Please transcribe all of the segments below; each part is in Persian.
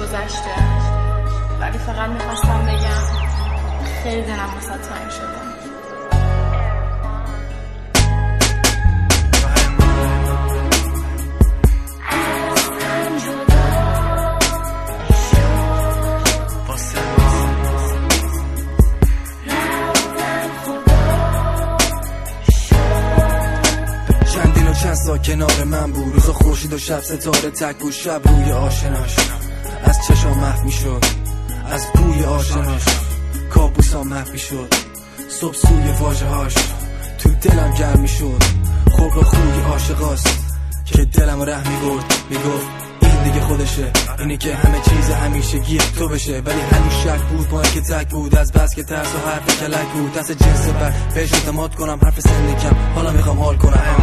گذشته، ولی فقط میخواستم بگم خیلی دلم واسه تنگ شده. چند سال کنار من بود، روزا خورشید و شب ستاره تک بود. شب روی آشناش از چشام محو میشد، از بوی آشناش کابوسا محو میشد. صبح سوی واژه هاش تو دلم گرم میشد. خلق خوی عاشقاست که دلم ره میبرد، میگفت این دیگه خودشه، اینی که همه چیز همیشه گیر تو بشه. ولی هنوز شک بود با اینکه تک بود، از بس که ترس و حرف کلک بود. دست جنس بر بهش اعتماد کنم، حرف سن کم حالا میخوام حال کنم.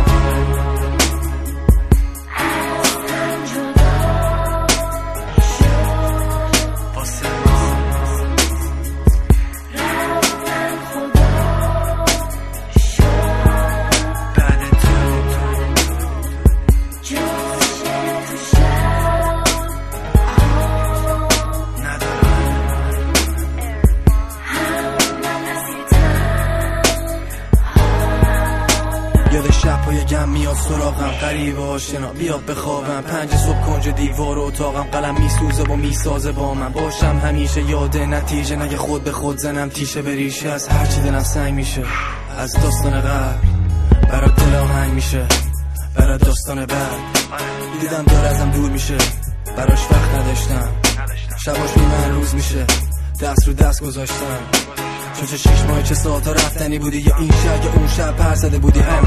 یاد شب‌های گم میاد سراغم، غریب و آشنا بیاد بخوابم. 5 صبح کنج دیوار و اتاقم، قلم میسوزه و میسازه با من. باشم همیشه یاد نتیجه، نگه خود به خود زنم تیشه به ریشه. از هرچی دلم سنگ میشه، از داستان قبل برات دل آهنگ میشه. برات داستان بعد دیدم داره ازم دور میشه، براش وقت نداشتم. شباش بی من روز میشه، دست رو دست گذاشتم. چون چه 6 ماه چه ساعتا رفتنی بودی، یا این شب یا اون شب پر زده بودی هم.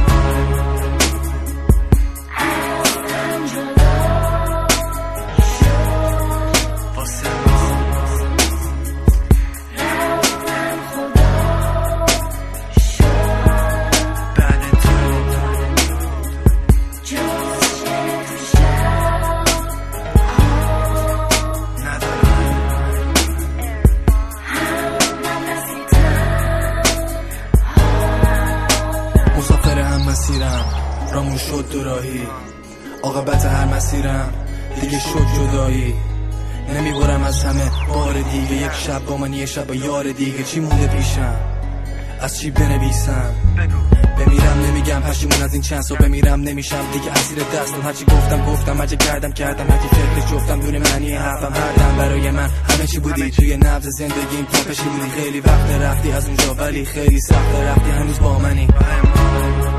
مسافر هم مسیرم، رامون شد دو راهی. عاقبت هر مسیرم دیگه شد جدایی. نمیبرم از همه بار دیگه، یک شب با من یه شب با یار دیگه. چی مونده پیشم، از چی بنویسم؟ بمیرم نمیگم پشیمون از این چند سال، بمیرم نمیشم دیگه اسیر دستم. هرچی گفتم، هرچی کردم، هرچی فکر جفتم. دون معنی حرفم هر دم برای من همه چی بودی. توی نبض زندگیم تپشی بودی. خیلی وقت رفتی از اونجا، ولی خیلی سخت رفتی هنوز با منی.